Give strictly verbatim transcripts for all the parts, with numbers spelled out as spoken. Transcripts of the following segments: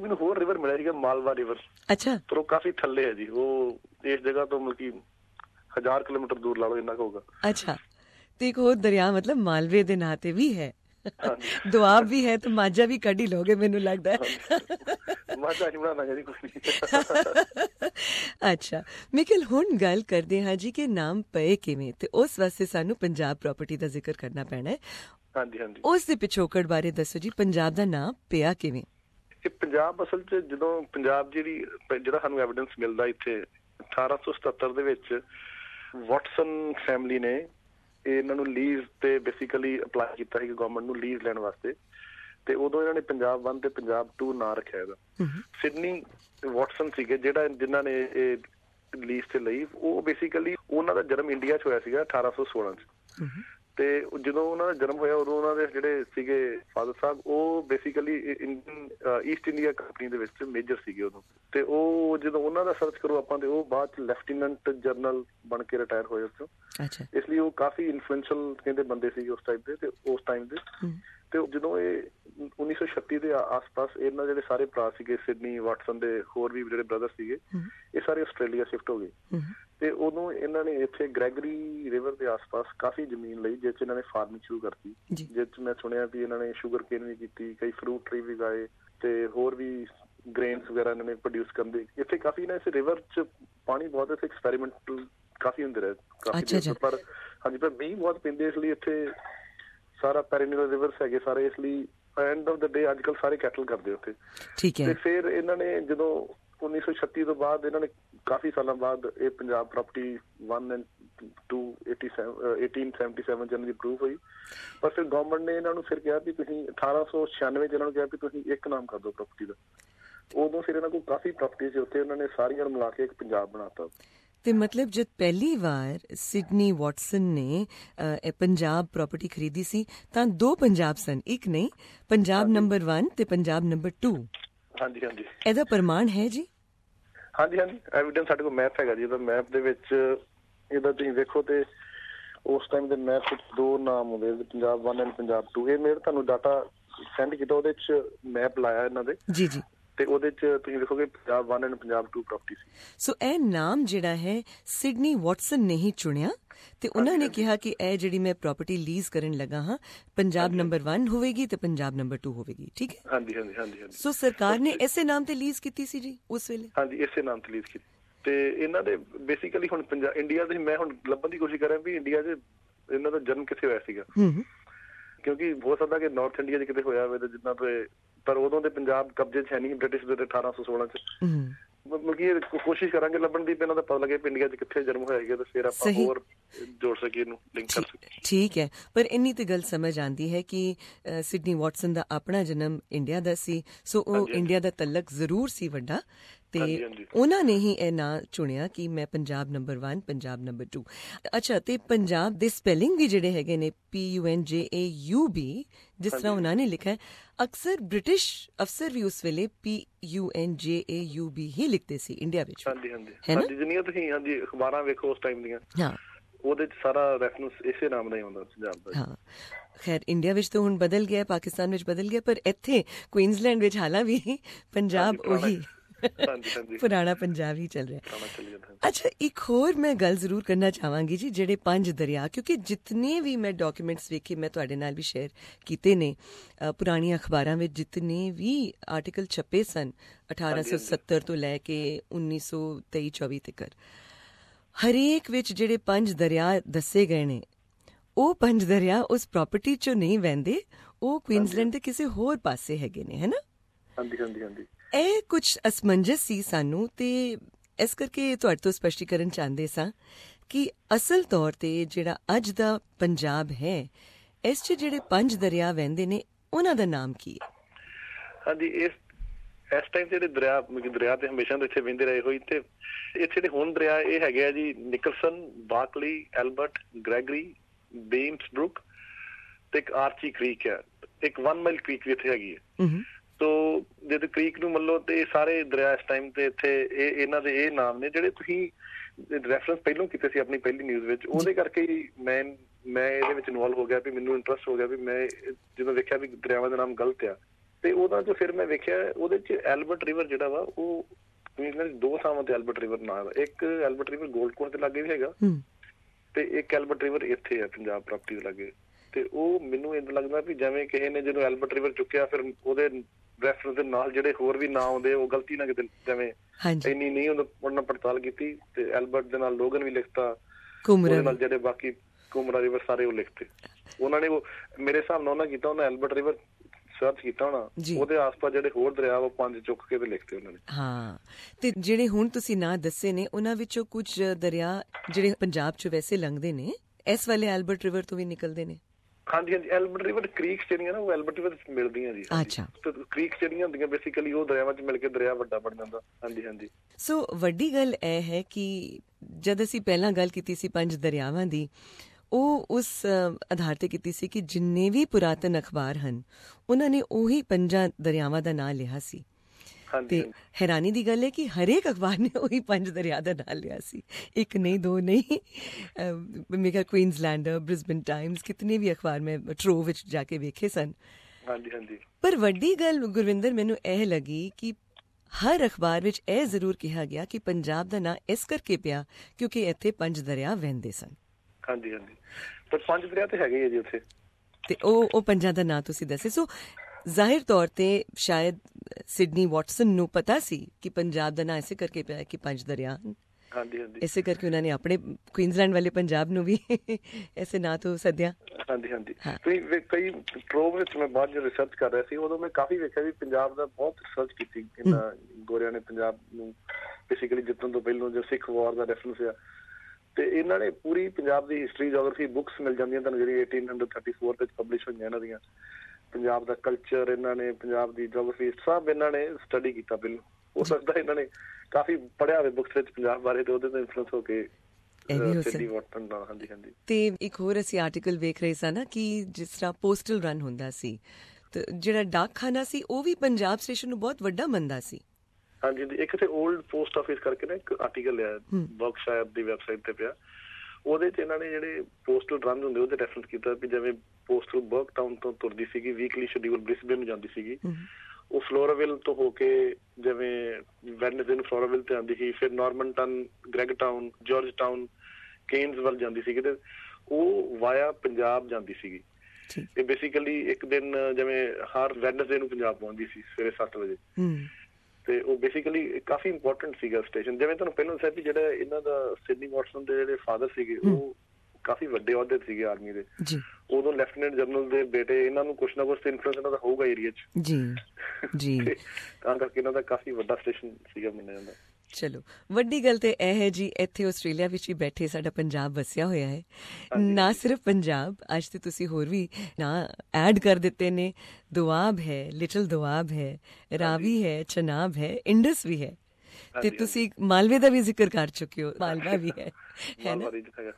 ਮੈਨੂੰ ਹੋਰ ਰਿਵਰ ਮਿਲਿਆ ਸੀਗਾ, ਮਾਲਵਾ ਰਿਵਰ। ਅੱਛਾ। ਪਰ ਉਹ ਕਾਫੀ ਥੱਲੇ ਹੈ ਜੀ, ਉਹ ਇਸ ਜਗ੍ਹਾ ਤੋਂ ਮਤਲਬ ਕਿ ਹਜ਼ਾਰ ਕਿਲੋਮੀਟਰ ਦੂਰ ਲਾ ਲਓ, ਇੰਨਾ ਕੁ ਹੋਊਗਾ। ਅੱਛਾ, ਤੇ ਇੱਕ ਹੋਰ ਦਰਿਆ ਮਤਲਬ ਮਾਲਵੇ ਦੇ ਨਾਂ ਤੇ ਵੀ ਹੈ, ਦੁਆਬ ਵੀ ਹੈ, ਤੇ ਮਾਝਾ ਵੀ ਕੱਢ ਹੀ ਲੋਗੇ ਮੈਨੂੰ ਲੱਗਦਾ। ਮਾਝਾ ਨਹੀਂ ਬਣਾਉਣਾ ਜੀ ਕੁਛ ਨਹੀਂ। ਅੱਛਾ ਮਿਕੇਲ, ਹੁਣ ਗੱਲ ਕਰਦੇ ਹਾਂ ਜੀ ਕਿ ਨਾਮ ਪਏ ਕਿਵੇਂ, ਤੇ ਉਸ ਵਾਸਤੇ ਸਾਨੂੰ ਪੰਜਾਬ ਪ੍ਰਾਪਰਟੀ ਦਾ ਜ਼ਿਕਰ ਕਰਨਾ ਪੈਣਾ ਹੈ। ਹਾਂਜੀ ਹਾਂਜੀ, ਉਸ ਦੇ ਪਿਛੋਕੜ ਬਾਰੇ ਦੱਸੋ ਜੀ, ਪੰਜਾਬ ਦਾ ਨਾਮ ਪਿਆ ਕਿਵੇਂ? ਇਹ ਪੰਜਾਬ ਅਸਲ 'ਚ ਜਦੋਂ ਪੰਜਾਬ ਜਿਹੜੀ ਜਿਹੜਾ ਸਾਨੂੰ ਐਵੀਡੈਂਸ ਮਿਲਦਾ ਇੱਥੇ ਅਠਾਰਾਂ ਸੌ ਸਤੱਤਰ ਦੇ ਵਿੱਚ ਵਾਟਸਨ ਫੈਮਿਲੀ ਨੇ ਇਹਨਾਂ ਨੂੰ ਲੀਜ਼ ਤੇ ਬੇਸਿਕਲੀ ਅਪਲਾਈ ਕੀਤਾ ਸੀ ਗਵਰਨਮੈਂਟ ਨੂੰ ਲੀਜ਼ ਲੈਣ ਵਾਸਤੇ, ਤੇ ਉਦੋਂ ਇਹਨਾਂ ਨੇ ਪੰਜਾਬ ਵਨ ਤੇ ਪੰਜਾਬ ਟੂ ਨਾਂ ਰੱਖਿਆ ਇਹਦਾ। ਸਿਡਨੀ ਵਾਟਸਨ ਸੀਗੇ ਜਿਹੜਾ ਜਿਨ੍ਹਾਂ ਨੇ ਇਹ ਲੀਜ਼ ਤੇ ਲਈ। ਉਹ ਬੇਸਿਕਲੀ ਉਹਨਾਂ ਦਾ ਜਨਮ ਇੰਡੀਆ 'ਚ ਹੋਇਆ ਸੀਗਾ ਅਠਾਰਾਂ ਸੌ ਸੋਲਾਂ 'ਚ, ਤੇ ਜਦੋਂ ਉਹਨਾਂ ਦਾ ਜਨਮ ਹੋਇਆ ਉਦੋਂ ਉਹਨਾਂ ਦੇ ਜਿਹੜੇ ਸੀਗੇ ਫਾਦਰ ਸਾਹਿਬ ਉਹ basically Indian East India Company ਦੇ ਵਿੱਚ ਮੇਜਰ ਸੀਗੇ ਉਦੋਂ। ਤੇ ਉਹ ਜਦੋਂ ਉਹਨਾਂ ਦਾ ਸਰਚ ਕਰੋ ਆਪਾਂ, ਤੇ ਉਹ ਬਾਅਦ 'ਚ ਲੈਫਟੀਨੈਂਟ ਜਨਰਲ ਬਣ ਕੇ ਰਿਟਾਇਰ ਹੋਏ ਉੱਥੋਂ। ਇਸ ਲਈ ਉਹ ਕਾਫੀ ਇਨਫਲੂਐਂਸ਼ੀਅਲ ਕਹਿੰਦੇ ਬੰਦੇ ਸੀਗੇ ਉਸ ਟਾਈਪ ਦੇ, ਤੇ ਉਸ ਟਾਈਮ ਦੇ। ਤੇ ਜਦੋਂ ਇਹ ਉੱਨੀ ਸੌ ਛੱਤੀ ਦੇ ਆਸ ਪਾਸ ਇਹਨਾਂ ਜਿਹੜੇ ਸਾਰੇ ਭਰਾ ਸੀਗੇ ਸਿਡਨੀ ਵਾਟਸਨ ਦੇ, ਹੋਰ ਵੀ ਜਿਹੜੇ ਬ੍ਰਦਰ ਸੀਗੇ, ਇਹ ਸਾਰੇ ਆਸਟ੍ਰੇਲੀਆ ਸ਼ਿਫਟ ਹੋ ਗਏ। ਤੇ ਉਦੋਂ ਇਹਨਾਂ ਨੇ ਇੱਥੇ ਗ੍ਰੈਗਰੀ ਰਿਵਰ ਦੇ ਆਸ ਪਾਸ ਕਾਫੀ ਜ਼ਮੀਨ ਲਈ, ਜਿਸ 'ਚ ਇਹਨਾਂ ਨੇ ਫਾਰਮਿੰਗ ਸ਼ੁਰੂ ਕਰਤੀ, ਜਿਸ 'ਚ ਮੈਂ ਸੁਣਿਆ ਵੀ ਇਹਨਾਂ ਨੇ ਸ਼ੂਗਰ ਕੇਨ ਵੀ ਕੀਤੀ, ਕਈ ਫਰੂਟ ਟਰੀ ਵੀ ਉਗਾਏ, ਤੇ ਹੋਰ ਵੀ ਗ੍ਰੇਨਸ ਵਗੈਰਾ ਇਹਨਾਂ ਨੇ ਪ੍ਰੋਡਿਊਸ ਕਰਦੇ। ਇੱਥੇ ਕਾਫੀ ਨਾ ਇਸ ਰਿਵਰ 'ਚ ਪਾਣੀ ਬਹੁਤ, ਇੱਥੇ ਐਕਸਪੈਰੀਮੈਂਟਲ ਕਾਫੀ ਹੁੰਦੇ ਰਹੇ ਕਾਫੀ, ਪਰ ਹਾਂਜੀ ਪਰ ਮੀਂਹ ਬਹੁਤ ਪੈਂਦੇ, ਇਸ ਲਈ ਇੱਥੇ ਸਾਰਾ ਪੈਰੀਨਲ ਰਿਵਰਸ ਹੈਗੇ ਸਾਰੇ, ਇਸ ਲਈ ਐਂਡ ਆਫ ਦਾ ਡੇ ਅੱਜ ਕੱਲ੍ਹ ਸਾਰੇ ਕੈਟਲ ਕਰਦੇ ਉੱਥੇ। ਤੇ ਫਿਰ ਇਹਨਾਂ ਨੇ ਜਦੋਂ ਉੱਨੀ ਸੌ ਛੱਤੀ ਤੋਂ ਬਾਅਦ ਇਹਨਾਂ ਨੇ ਕਾਫੀ ਸਾਲਾਂ ਬਾਅਦ ਇਹ Punjab property one and two eighty seven eighteen seventy seven 'ਚ ਇਹਨਾਂ ਦੀ ਅਪਰੂਵ ਹੋਈ। ਪਰ ਫਿਰ ਗਵਰਨਮੈਂਟ ਨੇ ਇਹਨਾਂ ਨੂੰ ਫਿਰ ਕਿਹਾ ਵੀ ਤੁਸੀਂ ਅਠਾਰਾਂ ਸੌ ਛਿਆਨਵੇਂ 'ਚ ਇਹਨਾਂ ਨੂੰ ਕਿਹਾ ਵੀ ਤੁਸੀਂ ਇੱਕ ਨਾਮ ਕਰ ਦਿਓ ਪ੍ਰਾਪਰਟੀ ਦਾ। ਉਦੋਂ ਫਿਰ ਇਹਨਾਂ ਕੋਲ ਕਾਫੀ ਪ੍ਰਾਪਰਟੀ ਸੀ ਉੱਥੇ, ਉਹਨਾਂ ਨੇ ਸਾਰੀਆਂ ਨੂੰ ਮਿਲਾ ਕੇ ਇੱਕ ਪੰਜਾਬ ਬਣਾਤਾ। ਤੇ ਮਤਲਬ ਜਦ ਪਹਿਲੀ ਵਾਰ ਸਿਡਨੀ ਵਾਟਸਨ ਨੇ ਪੰਜਾਬ ਪ੍ਰਾਪਰਟੀ ਖਰੀਦੀ ਸੀ ਤਾਂ ਦੋ ਪੰਜਾਬ ਸਨ, ਇੱਕ ਨਹੀਂ, ਪੰਜਾਬ ਨੰਬਰ ਵਨ ਤੇ ਪੰਜਾਬ ਨੰਬਰ ਟੂ। ਹਾਂਜੀ ਹਾਂਜੀ, ਇਹਦਾ ਪ੍ਰਮਾਣ ਹੈ ਜੀ? ਹਾਂਜੀ ਹਾਂਜੀ, ਐਵੀਡੈਂਸ ਸਾਡੇ ਕੋਲ ਮੈਪ ਹੈਗਾ ਜੀ, ਇਹਦਾ ਮੈਪ ਦੇ ਵਿੱਚ ਇਹਦਾ ਤੁਸੀਂ ਵੇਖੋ ਤੇ ਉਸ ਟਾਈਮ ਦੇ ਮੈਪ ਵਿੱਚ ਦੋ ਨਾਮ ਹੁੰਦੇ, Punjab one and Punjab two. ਇਹ ਮੇਰੇ ਤੁਹਾਨੂੰ ਡਾਟਾ ਸੈਂਡ ਕੀਤਾ, ਉਹਦੇ 'ਚ ਮੈਪ ਲਾਇਆ ਇਹਨਾਂ ਦੇ। ਜੀ ਜੀ, ਤੇ ਉਹਦੇ 'ਚ ਤੁਸੀਂ ਦੇਖੋਗੇ Punjab one and Punjab two property ਸੀ। ਸੋ ਇਹ ਨਾਮ ਜਿਹੜਾ ਹੈ ਸਿਡਨੀ ਵਾਟਸਨ ਨੇ ਹੀ ਚੁਣਿਆ, ਤੇ ਉਹਨਾਂ ਨੇ ਕਿਹਾ ਕਿ ਇਹ ਜਿਹੜੀ ਮੈਂ ਪ੍ਰਾਪਰਟੀ ਲੀਜ਼ ਕਰਨ ਲੱਗਾ ਹਾਂ ਪੰਜਾਬ ਨੰਬਰ ਵਨ ਹੋਵੇਗੀ ਤੇ ਪੰਜਾਬ ਨੰਬਰ ਟੂ ਹੋਵੇਗੀ, ਠੀਕ ਹੈ? ਹਾਂਜੀ ਹਾਂਜੀ ਹਾਂਜੀ। ਸੋ ਸਰਕਾਰ ਨੇ ਇਸੇ ਨਾਮ ਤੇ ਲੀਜ਼ ਕੀਤੀ ਸੀ ਜੀ ਉਸ ਵੇਲੇ? ਹਾਂਜੀ, ਇਸੇ ਨਾਮ ਤੇ ਲੀਜ਼ ਕੀਤੀ। ਤੇ ਇਹਨਾਂ ਦੇ ਬੇਸਿਕਲੀ ਹੁਣ ਪੰਜਾਬ ਇੰਡੀਆ ਦੇ, ਮੈਂ ਹੁਣ ਲੱਭਣ ਦੀ ਕੋਸ਼ਿਸ਼ ਕਰ ਰਿਹਾ ਵੀ ਇੰਡੀਆ 'ਚ ਇਹਨਾਂ ਦਾ ਜਨਮ ਕਿੱਥੇ ਹੋਇਆ ਸੀਗਾ, ਕਿਉਂਕਿ ਹੋ ਸਕਦਾ ਕਿ ਨਾਰਥ ਇੰਡੀਆ 'ਚ ਕਿਤੇ ਹੋਇਆ ਹੋਵੇ, ਜਿੱਦਾਂ ਤੇ ਪਰ ਉਦੋਂ ਦੇ ਪੰਜਾਬ ਕਬਜ਼ੇ 'ਚ ਹੈ ਨਹੀਂ ਬ੍ਰਿਟਿਸ਼ ਦੇ ਅਠਾਰਾਂ ਸੌ ਸੋਲਾਂ 'ਚ। ਮਤਲਬ ਕਿ ਕੋਸ਼ਿਸ਼ ਕਰਾਂਗੇ ਲੱਭਣ ਦੀ, ਇਹਨਾਂ ਦਾ ਪਤਾ ਲੱਗੇ ਵੀ ਇੰਡੀਆ 'ਚ ਕਿੱਥੇ ਜਨਮ ਹੋਇਆ, ਤੇ ਫਿਰ ਆਪਾਂ ਹੋਰ ਜੋੜ ਸਕੀਏ ਇਹਨੂੰ, ਲਿੰਕ ਕਰ ਸਕੀਏ। ਠੀਕ ਹੈ, ਪਰ ਇੰਨੀ ਤੇ ਗੱਲ ਸਮਝ ਆਉਂਦੀ ਹੈ ਕਿ ਸਿਡਨੀ ਵਾਟਸਨ ਦਾ ਆਪਣਾ ਜਨਮ ਇੰਡੀਆ ਦਾ ਸੀ, ਸੋ ਉਹ ਇੰਡੀਆ ਦਾ ਤਲਕ ਜ਼ਰੂਰ ਸੀ ਵੱਡਾ, ਤੇ ਉਹਨਾਂ ਨੇ ਹੀ ਇਹ ਨਾਂ ਚੁਣਿਆ ਕਿ ਮੈਂ Punjab number one Punjab number two. ਅੱਛਾ, ਤੇ ਪੰਜਾਬ ਦੇ ਸਪੈਲਿੰਗ ਵੀ ਜਿਹੜੇ ਹੈਗੇ ਨੇ ਪੀ ਯੂ ਐਨ ਜੇ ਏ ਯੂ ਬੀ, ਜਿਸ ਤਰ੍ਹਾਂ ਉਹਨਾਂ ਨੇ ਲਿਖਿਆ, ਅਕਸਰ ਬ੍ਰਿਟਿਸ਼ ਅਫਸਰ ਵੀ ਉਸ ਵੇਲੇ ਪੀ ਯੂ ਐਨ ਜੇ ਏ ਯੂ ਬੀ ਹੀ ਲਿਖਦੇ ਸੀ ਇੰਡੀਆ ਵਿੱਚ। ਹਾਂਜੀ ਹਾਂਜੀ ਹਾਂਜੀ, ਜਿੰਨੀਆਂ ਤੁਸੀਂ ਹਾਂਜੀ ਅਖਬਾਰਾਂ ਵੇਖੋ ਉਸ ਟਾਈਮ ਦੀਆਂ, ਹਾਂ, ਉਹਦੇ 'ਚ ਸਾਰਾ ਰੈਫਰੈਂਸ ਇਸੇ ਨਾਮ ਦਾ ਹੀ ਹੁੰਦਾ ਪੰਜਾਬ ਦਾ। ਹਾਂ, ਖੈਰ ਇੰਡੀਆ ਵਿੱਚ ਤਾਂ ਹੁਣ ਬਦਲ ਗਿਆ, ਪਾਕਿਸਤਾਨ ਵਿੱਚ ਬਦਲ ਗਿਆ, ਪਰ ਇੱਥੇ ਕੁਈਨਜ਼ਲੈਂਡ ਵਿੱਚ ਹਾਲਾਂ ਵੀ ਪੰਜਾਬ ਉਹੀ ਪੁਰਾਣਾ ਪੰਜਾਬ ਹੀ ਚੱਲ ਰਿਹਾ। ਅੱਛਾ, ਇੱਕ ਹੋਰ ਮੈਂ ਗੱਲ ਜ਼ਰੂਰ ਕਰਨਾ ਚਾਹਾਂਗੀ ਜੀ, ਜਿਹੜੇ ਪੰਜ ਦਰਿਆ, ਕਿਉਂਕਿ ਜਿਤਨੇ ਵੀ ਮੈਂ ਡਾਕੂਮੈਂਟਸ ਵੇਖੇ, ਮੈਂ ਤੁਹਾਡੇ ਨਾਲ ਵੀ ਸ਼ੇਅਰ ਕੀਤੇ ਨੇ, ਪੁਰਾਣੀਆਂ ਅਖਬਾਰਾਂ ਵਿੱਚ ਜਿਤਨੇ ਵੀ ਆਰਟੀਕਲ ਛਪੇ ਸਨ ਅਠਾਰਾਂ ਸੌ ਸੱਤਰ ਤੋਂ ਲੈ ਕੇ ਉੱਨੀ ਸੌ ਤੇਈ ਚੌਵੀ ਤੱਕ, ਹਰੇਕ ਵਿੱਚ ਜਿਹੜੇ ਪੰਜ ਦਰਿਆ ਦੱਸੇ ਗਏ ਨੇ, ਉਹ ਪੰਜ ਦਰਿਆ ਉਸ ਪ੍ਰਾਪਰਟੀ 'ਚੋਂ ਨਹੀਂ ਵਹਿੰਦੇ, ਉਹ ਕੁਈਨਜ਼ਲੈਂਡ ਦੇ ਕਿਸੇ ਹੋਰ ਪਾਸੇ ਹੈਗੇ ਨੇ, ਹੈ ਨਾ? ਹਾਂਜੀ ਹਾਂਜੀ ਹਾਂਜੀ। ਇਹ ਕੁਛ ਅਸਮੰਜਸ ਸੀ ਸਾਨੂੰ, ਤੇ ਇਸ ਕਰਕੇ ਤੁਹਾਡੇ ਤੋਂ ਸਪਸ਼ਟੀਕਰਨ ਚਾਹੁੰਦੇ ਸਾਂ ਕਿ ਅਸਲ ਤੌਰ ਤੇ ਜਿਹੜਾ ਅੱਜ ਦਾ ਪੰਜਾਬ ਹੈ, ਇਸ 'ਚ ਜਿਹੜੇ ਪੰਜ ਦਰਿਆ ਵਹਿੰਦੇ ਨੇ, ਉਹਨਾਂ ਦਾ ਨਾਮ ਕੀ ਹੈ? ਹਾਂਜੀ, ਇਸ ਇਸ ਟਾਈਮ ਜਿਹੜੇ ਦਰਿਆ ਦਰਿਆ ਤੇ ਹਮੇਸ਼ਾ ਤੋਂ ਇੱਥੇ ਵਹਿੰਦੇ ਰਹੇ ਹੋਏ, ਤੇ ਇੱਥੇ ਜਿਹੜੇ ਹੁਣ ਦਰਿਆ ਇਹ ਹੈਗੇ ਆ ਜੀ ਨਿਕਲਸਨ, ਬਾਰਕਲੀ, ਐਲਬਰਟ, ਗ੍ਰੈਗਰੀ, ਬੇਮਸਬਰੁਕ, ਤੇ ਇੱਕ ਆਰਚੀ ਕ੍ਰੀਕ ਹੈ, ਇੱਕ ਵਨ ਮਾਈਲ ਕ੍ਰੀਕ ਵੀ ਇੱਥੇ ਹੈਗੀ ਹੈ। ਤੋ ਜਦ ਕ੍ਰੀਕ ਨੂੰ ਮੰਨ ਲਓ ਤੇ ਇਹ ਸਾਰੇ ਦਰਿਆ ਇਸ ਟਾਈਮ ਤੇ ਇੱਥੇ ਇਹ ਇਹਨਾਂ ਦੇ ਇਹ ਨਾਮ ਨੇ ਜਿਹੜੇ ਤੁਸੀਂ ਰੈਫਰੈਂਸ ਪਹਿਲਾਂ ਕੀਤੇ ਸੀ ਆਪਣੀ ਪਹਿਲੀ ਨਿਊਜ਼ ਵਿੱਚ, ਉਹਦੇ ਕਰਕੇ ਹੀ ਮੈਂ ਮੈਂ ਇਹਦੇ ਵਿੱਚ ਇਨਵੋਲਵ ਹੋ ਗਿਆ, ਵੀ ਮੈਨੂੰ ਇੰਟਰਸਟ ਹੋ ਗਿਆ, ਵੀ ਮੈਂ ਜਦੋਂ ਦੇਖਿਆ ਵੀ ਦਰਿਆਵਾਂ ਦਾ ਨਾਮ ਗਲਤ ਆ, ਤੇ ਉਹਨਾਂ ਚ ਫਿਰ ਮੈਂ ਵੇਖਿਆ ਉਹਦੇ ਚ ਐਲਬਰਟ ਰਿਵਰ ਜਿਹੜਾ ਵਾ ਉਹ ਦੋ ਥਾਵਾਂ ਤੇ ਐਲਬਰਟ ਰਿਵਰ ਨਾਂ ਦਾ, ਇੱਕ ਐਲਬਰਟ ਰਿਵਰ ਗੋਲਡ ਕੋਸਟ ਦੇ ਲਾਗੇ ਵੀ ਹੈਗਾ ਤੇ ਇੱਕ ਐਲਬਰਟ ਰਿਵਰ ਇੱਥੇ ਆ ਪੰਜਾਬ ਪ੍ਰਾਪਰਟੀ ਦੇ ਲਾਗੇ। ਤੇ ਉਹ ਮੈਨੂੰ ਇੰਝ ਲੱਗਦਾ ਵੀ ਜਿਵੇਂ ਕਿਸੇ ਨੇ ਜਦੋਂ ਐਲਬਰਟ ਰਿਵਰ ਚੁੱਕਿਆ ਫਿਰ ਉਹਦੇ ਰੈਫਰੈਂਸ ਦੇ ਨਾਲ ਜਿਹੜੇ ਹੋਰ ਵੀ ਨਾਂ ਆਉਂਦੇ ਉਹ ਗਲਤੀ ਨਾ ਕਿਤੇ ਜਿਵੇਂ ਇੰਨੀ ਨਹੀਂ ਉਹਨਾਂ ਪੜਤਾਲ ਕੀਤੀ ਤੇ ਐਲਬਰਟ ਦੇ ਨਾਲ ਲੋਗਨ ਵੀ ਲਿਖਤਾ, ਉਹਦੇ ਨਾਲ ਜਿਹੜੇ ਬਾਕੀ ਕੁਮਰਾ ਰਿਵਰ ਸਾਰੇ ਉਹ ਲਿਖਤੇ ਉਹਨਾਂ ਨੇ। ਉਹ ਮੇਰੇ ਹਿਸਾਬ ਨਾਲ ਉਹਨਾਂ ਕੀਤਾ ਉਹਨਾਂ ਐਲਬਰਟ ਰਿਵਰ ਸਰਚ ਕੀਤਾ ਹੋਣਾ, ਉਹਦੇ ਆਸ-ਪਾਸ ਜਿਹੜੇ ਹੋਰ ਦਰਿਆ ਉਹ ਪੰਜ ਚੁੱਕ ਕੇ ਤੇ ਲਿਖਤੇ ਉਹਨਾਂ ਨੇ। ਹਾਂ, ਤੇ ਜਿਹੜੇ ਹੁਣ ਤੁਸੀਂ ਨਾਂ ਦੱਸੇ ਨੇ ਉਹਨਾਂ ਵਿੱਚੋਂ ਕੁਝ ਦਰਿਆ ਜਿਹੜੇ ਪੰਜਾਬ ਚ ਵੈਸੇ ਲੰਘਦੇ ਨੇ ਇਸ ਵਾਲੇ ਐਲਬਰਟ ਰਿਵਰ ਤੋਂ ਵੀ ਨਿਕਲਦੇ ਨੇ। ਹਾਂਜੀ ਹਾਂਜੀ, ਐਲਬਰਟ ਰਿਵਰ ਕ੍ਰੀਕਸ ਜਿਹੜੀਆਂ ਨਾ ਉਹ ਐਲਬਰਟ ਰਿਵਰ ਮਿਲਦੀਆਂ ਜੀ। ਅੱਛਾ, ਕ੍ਰੀਕਸ ਜਿਹੜੀਆਂ ਹੁੰਦੀਆਂ ਬੇਸਿਕਲੀ ਉਹ ਦਰਿਆਵਾਂ ਚ ਮਿਲ ਕੇ ਦਰਿਆ ਵੱਡਾ ਬਣ ਜਾਂਦਾ। ਹਾਂਜੀ ਹਾਂਜੀ। ਸੋ ਵੱਡੀ ਗੱਲ ਇਹ ਹੈ ਕਿ ਜਦ ਅਸੀਂ ਪਹਿਲਾਂ ਗੱਲ ਕੀਤੀ ਸੀ ਪੰਜ ਦਰਿਆਵਾਂ ਦੀ, ਉਹ ਉਸ ਆਧਾਰ ਤੇ ਕੀਤੀ ਸੀ ਕਿ ਜਿੰਨੇ ਵੀ ਪੁਰਾਤਨ ਅਖਬਾਰ ਹਨ ਉਹਨਾਂ ਨੇ ਉਹੀ ਪੰਜਾਂ ਦਰਿਆਵਾਂ ਦਾ ਨਾਂ ਲਿਆ ਸੀ। ਤੇ ਹੈਰਾਨੀ ਦੀ ਗੱਲ ਹੈ ਕਿ ਹਰੇਕ ਅਖਬਾਰ ਨੇ ਉਹੀ ਪੰਜ ਦਰਿਆ ਦਾ ਨਾਂ ਲਿਆ ਸੀ, ਇੱਕ ਨਹੀਂ ਦੋ ਨਹੀਂ। ਮੇਗਾ ਕੁਈਨਜ਼ਲੈਂਡਰ, ਬ੍ਰਿਸਬਨ ਟਾਈਮਸ, ਕਿਤਨੇ ਵੀ ਅਖਬਾਰ ਮੈਂ ਟਰੋ ਵਿੱਚ ਜਾ ਕੇ ਵੇਖੇ ਸਨ। ਹਾਂਜੀ ਹਾਂਜੀ। ਪਰ ਵੱਡੀ ਗੱਲ ਗੁਰਵਿੰਦਰ ਮੈਨੂੰ ਇਹ ਲੱਗੀ ਕਿ ਹਰ ਅਖਬਾਰ ਵਿੱਚ ਇਹ ਜ਼ਰੂਰ ਕਿਹਾ ਗਿਆ ਕਿ ਪੰਜਾਬ ਦਾ ਨਾਂ ਇਸ ਕਰਕੇ ਪਿਆ ਕਿਉਂਕਿ ਇੱਥੇ ਪੰਜ ਦਰਿਆ ਵਹਿੰਦੇ ਸਨ। ਹਾਂਜੀ ਹਾਂਜੀ, ਪਰ ਪੰਜ ਦਰਿਆ ਤੇ ਹੈਗੇ ਆ ਜੀ ਉੱਥੇ, ਤੇ ਉਹ ਉਹ ਪੰਜਾਂ ਦਾ ਨਾਂ ਤੁਸੀਂ ਦੱਸੇ। ਸੋ ਜ਼ਾਹਿਰ ਤੌਰ ਤੇ ਸ਼ਾਇਦ ਸਿਡਨੀ ਵਾਟਸਨ ਨੂੰ ਪਤਾ ਸੀ ਕਿ ਪੰਜਾਬ ਦਾ ਨਾਂ ਇਸੇ ਕਰਕੇ ਪਿਆ ਕਿ ਪੰਜ ਦਰਿਆ ਹਨ। ਹਾਂਜੀ ਹਾਂਜੀ, ਇਸੇ ਕਰਕੇ ਉਹਨਾਂ ਨੇ ਆਪਣੇ ਕੁਈਨਜ਼ਲੈਂਡ ਵਾਲੇ ਪੰਜਾਬ ਨੂੰ ਵੀ ਐਸੇ ਨਾਂ ਤੋਂ ਸੱਦਿਆ। ਹਾਂਜੀ ਹਾਂਜੀ, ਕਈ ਟਰੋਵ ਵਿੱਚ ਮੈਂ ਬਾਅਦ ਜੋ ਰਿਸਰਚ ਕਰ ਰਿਹਾ ਸੀ ਉਦੋਂ ਮੈਂ ਕਾਫੀ ਵੇਖਿਆ ਵੀ ਪੰਜਾਬ ਦਾ ਬਹੁਤ ਰਿਸਰਚ ਕੀਤੀ ਇਹਨਾਂ ਗੋਰਿਆਂ ਨੇ ਪੰਜਾਬ ਨੂੰ ਬੇਸਿਕਲੀ ਜਿੱਤਣ ਤੋਂ ਪਹਿਲਾਂ ਜੋ ਸਿੱਖ ਵਾਰ ਦਾ ਰੈਫਰੈਂਸ ਆ ਤੇ ਇਹਨਾਂ ਨੇ ਪੂਰੀ ਪੰਜਾਬ ਦੀ ਹਿਸਟਰੀ ਜੋਗਰਾਫੀ ਬੁੱਕਸ ਮਿਲ ਜਾਂਦੀਆਂ ਤੁਹਾਨੂੰ ਜਿਹੜੀ ਏਟੀਨ ਹੰਡਰਡ ਥਰਟੀ ਫੋਰ ਵਿੱਚ ਪਬਲਿਸ਼ ਹੋਈਆਂ ਇਹਨਾਂ ਦੀਆਂ। ਪੰਜਾਬ ਦਾ ਕਲਚਰ ਇਹਨਾਂ ਨੇ, ਪੰਜਾਬ ਦੀ ਜੋਗਰਾਫੀ ਸਭ ਇਹਨਾਂ ਨੇ ਸਟੱਡੀ ਕੀਤਾ ਪਹਿਲਾਂ। ਹੋ ਸਕਦਾ ਇਹਨਾਂ ਨੇ ਕਾਫੀ ਪੜ੍ਹਿਆ ਹੋਵੇ ਬੁੱਕਸ ਵਿੱਚ ਪੰਜਾਬ ਬਾਰੇ ਤੇ ਉਹਦੇ ਤੋਂ ਇਨਫਲੂਐਂਸ ਹੋ ਕੇ। ਤੇ ਇੱਕ ਹੋਰ ਅਸੀਂ ਆਰਟੀਕਲ ਵੇਖ ਰਹੇ ਸਾਂ ਨਾ ਕਿ ਜਿਸ ਤਰ੍ਹਾਂ ਪੋਸਟਲ ਰਨ ਹੁੰਦਾ ਸੀ ਤੇ ਜਿਹੜਾ ਡਾਕਖਾਨਾ ਸੀ ਉਹ ਵੀ ਪੰਜਾਬ ਸਟੇਸ਼ਨ ਨੂੰ ਬਹੁਤ ਵੱਡਾ ਮੰਨਦਾ ਸੀ। ਹਾਂਜੀ, ਇੱਕ ਇੱਥੇ ਓਲਡ ਪੋਸਟ ਆਫਿਸ ਕਰਕੇ ਨਾ ਇੱਕ ਆਰਟੀਕਲ ਲਿਆ ਵਰਕਸ਼ਾਇਰ ਦੀ ਵੈਬਸਾਈਟ ਤੇ ਪਿਆ, ਉਹਦੇ ਚ ਇਹਨਾਂ ਨੇ ਜਿਹੜੇ ਪੋਸਟਲ ਰਨ ਹੁੰਦੇ ਉਹਦੇ ਰੈਫਰੈਂਸ ਕੀਤਾ ਵੀ ਜਿਵੇਂ ਪੋਸਟਲ ਬਰਕ ਟਾਊਨ ਤੋਂ ਤੁਰਦੀ ਸੀਗੀ ਵੀਕਲੀ ਸ਼ਡਿਊਲ ਬ੍ਰਿਸਬੇਨ ਨੂੰ ਜਾਂਦੀ ਸੀਗੀ, ਉਹ ਫਲੋਰਾਵਿਲ ਤੋਂ ਹੋ ਕੇ ਜਿਵੇਂ ਵੈਡਨਸਡੇ ਨੂੰ ਫਲੋਰਾਵਿਲ ਤੇ ਆਉਂਦੀ ਸੀ, ਫਿਰ Normanton, Greg town, Georgetown, Cairns ਵੱਲ ਜਾਂਦੀ ਸੀਗੀ ਤੇ ਉਹ ਵਾਇਆ ਪੰਜਾਬ ਜਾਂਦੀ ਸੀਗੀ। ਤੇ ਬੇਸਿਕਲੀ ਇੱਕ ਦਿਨ ਜਿਵੇਂ ਹਰ ਵੈਡਨਸਡੇ ਨੂੰ ਪੰਜਾਬ ਪਹੁੰਚਦੀ ਸੀ ਸਵੇਰੇ ਸੱਤ ਵਜੇ ਤੇ ਉਹ ਬੇਸਿਕਲੀ ਕਾਫੀ ਇੰਪੋਰਟੈਂਟ ਸੀਗਾ ਸਟੇਸ਼ਨ। ਜਿਵੇਂ ਤੁਹਾਨੂੰ ਪਹਿਲਾਂ ਦੱਸਿਆ ਵੀ ਜਿਹੜਾ ਇਹਨਾਂ ਦਾ ਸਿਡਨੀ ਵਾਟਸਨ ਦੇ ਜਿਹੜੇ ਫਾਦਰ ਸੀਗੇ ਉਹ ਕਾਫੀ ਵੱਡੇ ਅਹੁਦੇ ਸੀਗੇ ਆਰਮੀ ਦੇ, ਉਦੋਂ ਲੈਫਟੀਨੈਂਟ ਜਨਰਲ ਦੇ ਬੇਟੇ, ਇਹਨਾਂ ਨੂੰ ਕੁਛ ਨਾ ਕੁਛ ਇਨਫਲੂਐਂਸ ਇਹਨਾਂ ਦਾ ਹੋਊਗਾ ਏਰੀਆ ਚ ਜੀ ਜੀ ਤਾਂ ਕਰਕੇ ਇਹਨਾਂ ਦਾ ਕਾਫੀ ਵੱਡਾ ਸਟੇਸ਼ਨ ਸੀਗਾ ਮੰਨਿਆ ਜਾਂਦਾ। ਚਲੋ ਵੱਡੀ ਗੱਲ ਤੇ ਇਹ ਹੈ ਜੀ ਇੱਥੇ ਆਸਟ੍ਰੇਲੀਆ ਵਿੱਚ ਹੀ ਬੈਠੇ ਸਾਡਾ ਪੰਜਾਬ ਵਸਿਆ ਹੋਇਆ ਹੈ। ਨਾ ਸਿਰਫ ਪੰਜਾਬ, ਅੱਜ ਤੇ ਤੁਸੀਂ ਹੋਰ ਵੀ ਨਾਂ ਐਡ ਕਰ ਦਿੱਤੇ ਨੇ। ਦੁਆਬ ਹੈ, ਲਿਟਲ ਦੁਆਬ ਹੈ, ਰਾਵੀ ਹੈ, ਚਨਾਬ ਹੈ, ਇੰਡਸ ਵੀ ਹੈ ਤੇ ਤੁਸੀਂ ਮਾਲਵੇ ਦਾ ਵੀ ਜ਼ਿਕਰ ਕਰ ਚੁੱਕੇ ਹੋ, ਮਾਲਵਾ ਵੀ ਹੈ ਹੈ ਨਾ।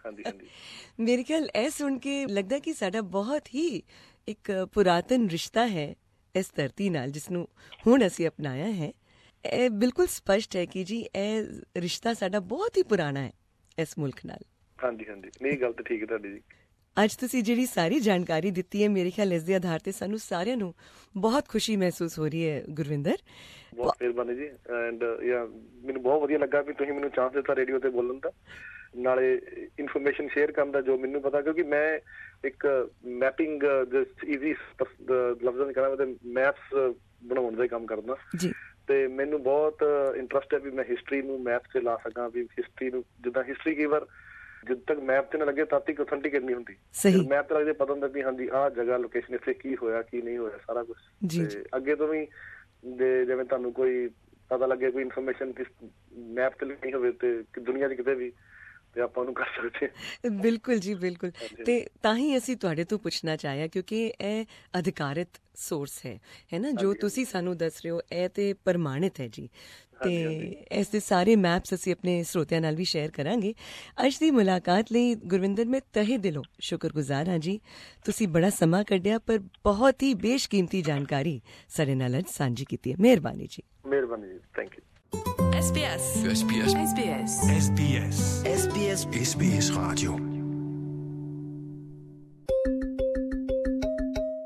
ਮੇਰੇ ਖਿਆਲ ਇਹ ਸੁਣ ਕੇ ਲੱਗਦਾ ਕਿ ਸਾਡਾ ਬਹੁਤ ਹੀ ਇੱਕ ਪੁਰਾਤਨ ਰਿਸ਼ਤਾ ਹੈ ਇਸ ਧਰਤੀ ਨਾਲ ਜਿਸਨੂੰ ਹੁਣ ਅਸੀਂ ਅਪਣਾਇਆ ਹੈ। ਇਹ ਬਿਲਕੁਲ ਸਪਸ਼ਟ ਹੈ ਕਿ ਜੀ ਇਹ ਰਿਸ਼ਤਾ ਸਾਡਾ ਬਹੁਤ ਹੀ ਪੁਰਾਣਾ ਹੈ ਇਸ ਮੁਲਕ ਨਾਲ। ਹਾਂਜੀ ਹਾਂਜੀ, ਨਹੀਂ ਗੱਲ ਤਾਂ ਠੀਕ ਹੈ ਤੁਹਾਡੀ ਜੀ। ਅੱਜ ਤੁਸੀਂ ਜਿਹੜੀ ਸਾਰੀ ਜਾਣਕਾਰੀ ਦਿੱਤੀ ਹੈ ਮੇਰੇ ਖਿਆਲ ਇਸ ਦੇ ਆਧਾਰ ਤੇ ਸਾਨੂੰ ਸਾਰਿਆਂ ਨੂੰ ਬਹੁਤ ਖੁਸ਼ੀ ਮਹਿਸੂਸ ਹੋ ਰਹੀ ਹੈ ਗੁਰਵਿੰਦਰ। ਬਹੁਤ ਮਿਹਰਬਾਨੀ ਜੀ। ਐਂਡ ਯਾ ਮੈਨੂੰ ਬਹੁਤ ਵਧੀਆ ਲੱਗਾ ਵੀ ਤੁਸੀਂ ਮੈਨੂੰ ਚਾਂਸ ਦਿੱਤਾ ਰੇਡੀਓ ਤੇ ਬੋਲਣ ਦਾ, ਨਾਲੇ ਇਨਫੋਰਮੇਸ਼ਨ ਸ਼ੇਅਰ ਕਰਨ ਦਾ ਜੋ ਮੈਨੂੰ ਪਤਾ, ਕਿਉਂਕਿ ਮੈਂ ਇੱਕ ਮੈਪਿੰਗ ਈਜ਼ੀ ਲਫ਼ਜ਼ਾਂ ਵਿੱਚ ਕਰਾਂ ਤੇ ਮੈਪਸ ਬਣਾਉਣ ਦਾ ਹੀ ਕੰਮ ਕਰਦਾ ਜੀ ਤੇ ਮੈਨੂੰ ਬਹੁਤ ਇੰਟਰਸਟ ਹੈ ਵੀ ਮੈਂ ਹਿਸਟਰੀ ਨੂੰ ਮੈਪ ਤੇ ਲਾ ਸਕਾਂ। ਵੀ ਹਿਸਟਰੀ ਨੂੰ ਜਿੱਦਾਂ ਹਿਸਟਰੀ ਕਈ ਵਾਰ ਜਦ ਤੱਕ ਮੈਪ ਤੇ ਨਾ ਲੱਗੇ ਤਦ ਤੱਕ ਅਥੈਂਟਿਕੇਟ ਨਹੀਂ ਹੁੰਦੀ। ਮੈਪ ਤੇ ਲੱਗਦੇ ਪਤਾ ਹੁੰਦਾ ਵੀ ਹਾਂਜੀ ਆਹ ਜਗ੍ਹਾ ਲੋਕੇਸ਼ਨ ਇੱਥੇ ਕੀ ਹੋਇਆ ਕੀ ਨਹੀਂ ਹੋਇਆ ਸਾਰਾ ਕੁਛ। ਤੇ ਅੱਗੇ ਤੋਂ ਵੀ ਜਿਵੇਂ ਤੁਹਾਨੂੰ ਕੋਈ ਪਤਾ ਲੱਗੇ ਕੋਈ ਇਨਫੋਰਮੇਸ਼ਨ ਮੈਪ ਤੇ ਨਹੀਂ ਹੋਵੇ ਤੇ ਦੁਨੀਆ 'ਚ ਕਿਤੇ ਵੀ ਤੇ ਆਪਾਂ ਉਹਨੂੰ ਕਰ ਸਕਦੇ। ਬਿਲਕੁਲ ਜੀ ਬਿਲਕੁਲ। ਤੇ ਤਾਂ ਹੀ ਅਸੀਂ ਤੁਹਾਡੇ ਤੋਂ ਪੁੱਛਣਾ ਚਾਹਿਆ ਕਿਉਂਕਿ ਇਹ ਅਧਿਕਾਰਿਤ ਸੋਰਸ ਹੈ ਹੈ ਨਾ ਜੋ ਤੁਸੀਂ ਸਾਨੂੰ ਦੱਸ ਰਹੇ ਹੋ, ਇਹ ਤੇ ਪ੍ਰਮਾਣਿਤ ਹੈ ਜੀ। ਤੇ ਇਸ ਦੇ ਸਾਰੇ ਮੈਪਸ ਅਸੀਂ ਆਪਣੇ ਸਰੋਤਿਆਂ ਨਾਲ ਵੀ ਸ਼ੇਅਰ ਕਰਾਂਗੇ। ਅੱਜ ਦੀ ਮੁਲਾਕਾਤ ਲਈ ਗੁਰਵਿੰਦਰ ਮੈਂ ਤਹਿ ਦਿਲੋਂ ਸ਼ੁਕਰਗੁਜ਼ਾਰ ਹਾਂ ਜੀ। ਤੁਸੀਂ ਬੜਾ ਸਮਾਂ ਕੱਢਿਆ ਪਰ ਬਹੁਤ ਹੀ ਬੇਸ਼ਕੀਮਤੀ ਜਾਣਕਾਰੀ ਸਾਡੇ ਨਾਲ ਅੱਜ ਸਾਂਝੀ ਕੀਤੀ ਹੈ। ਮਿਹਰਬਾਨੀ ਜੀ। ਮਿਹਰਬਾਨੀ ਜੀ, thank you. S B S S B S S B S S B S S B S S B S Radio।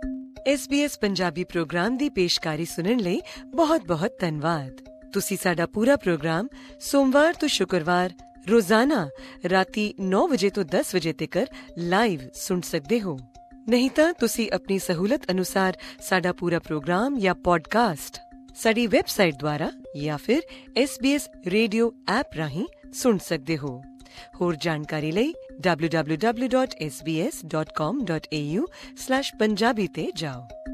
S B S Punjabi programme ਦੀ ਪੇਸ਼ਕਾਰੀ ਸੁਣਨ ਲਈ ਬਹੁਤ-ਬਹੁਤ ਧੰਨਵਾਦ। ਤੁਸੀਂ ਸਾਡਾ ਪੂਰਾ ਪ੍ਰੋਗਰਾਮ ਸੋਮਵਾਰ ਤੋਂ ਸ਼ੁੱਕਰਵਾਰ ਰੋਜ਼ਾਨਾ ਰਾਤੀ ਨੌ ਵਜੇ ਤੋਂ ਦਸ ਵਜੇ ਤੱਕ ਲਾਈਵ ਸੁਣ ਸਕਦੇ ਹੋ। ਨਹੀਂ ਤਾਂ ਤੁਸੀਂ ਆਪਣੀ ਸਹੂਲਤ ਅਨੁਸਾਰ ਸਾਡਾ ਪੂਰਾ ਪ੍ਰੋਗਰਾਮ ਜਾਂ ਪੋਡਕਾਸਟ ਸਾਡੀ ਵੈਬਸਾਈਟ ਦੁਆਰਾ ਜਾਂ ਫਿਰ S B S radio app ਰਾਹੀਂ ਸੁਣ ਸਕਦੇ ਹੋ। ਹੋਰ ਜਾਣਕਾਰੀ ਲਈ W W W dot S B S dot com dot A U slash Punjabi ਤੇ ਜਾਓ।